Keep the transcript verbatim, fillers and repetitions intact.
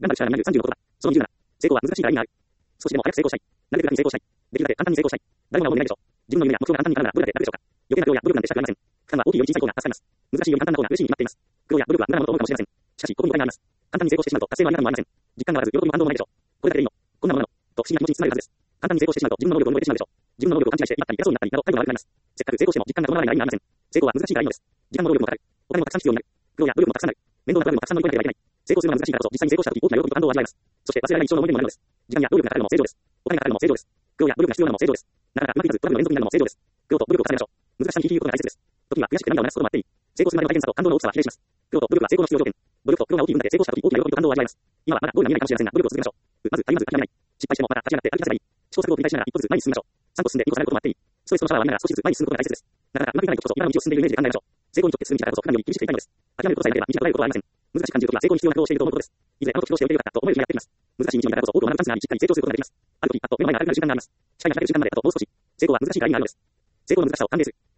頑張る力になるさんじゅうの言葉。そのにじゅうなな。成功は難しいから意味がある。少しでも早く成功したい。なるべく楽に成功したい。できるだけ簡単に成功したい。誰もが思いないでしょう。自分の夢や目標が簡単に叶うならどれだけ楽でしょうか。余計な苦労や努力なんてしたくありません。負担は大きいより小さい方が助かります。難しいより簡単な方が嬉しいに決まっています。苦労や努力は無駄なものと思うかもしれません。しかし、ここに誤解があります。簡単に成功してしまうと達成のあり方もありません。実感があらず、喜びも感動もないでしょう。これだけでいいの。こんなものなの。と不思議な気持ちにつながるはずです。簡単に成功してしまうと自分の能力を覚えてしまうでしょう。自分の能力を勘違いして、痛ったり、偉そうになったり、など態度が悪くなります。せっかく成功しても実感が伴わないなら意味がありません。成功は難しいからいいのです。時間も労力もかかる。お金もたくさん必要になる。苦労や努力もたくさんなる。面倒なトラブルもたくさん乗り越えなければいけない。成功するのは難しいからこそ、実際に成功した時大きな喜びと感動を味わいます。そして忘れられない一生の思い出にもなるのです。時間や努力がかかるのも正常です。お金がかかるのも正常です。苦労や努力が必要なのも正常です。なかなかうまくいかずトラブルの連続になるのも正常です。苦労と努力を重ねましょう。難しさに気を引くことが大切です。時には悔しくて涙を流すこともあっていい。成功するまでの大変さと感動の大きさは比例します。苦労と努力は成功の必要条件。努力と苦労が大きい分だけ成功した時大きな喜びと感動を味わいます。今はまだゴールが見えないかもしれませんが、努力を続けましょう。まず、足りまず諦めない。失敗してもまた立ち上がって歩き出せばいい。試行錯誤を繰り返しながら一歩ずつ前に進みましょう。さん歩進んでに歩下がることもあっていい。ストレスのシャワーを浴びながら少しずつ前に進むことが大切です。なかなかうまくいかない時こそ今の道を進んでいるイメージで考えましょう。成功にとって進む道だからこそ普段より厳しくていいのです。諦めることさえなければ短くなることはありません。難しく感じる時は成功に必要な苦労をしていると思うことです。いずれあの時苦労しておけばよかったと思える日がやってきます。難しい道のりだからこそ多くを学ぶチャンスがあり、しっかり成長することができます。ある時、あっと目の前が明るくなる瞬間があります。視界が開ける瞬間まであともう少し。成功は難しいから意味があるのです。成功の難しさを歓迎する。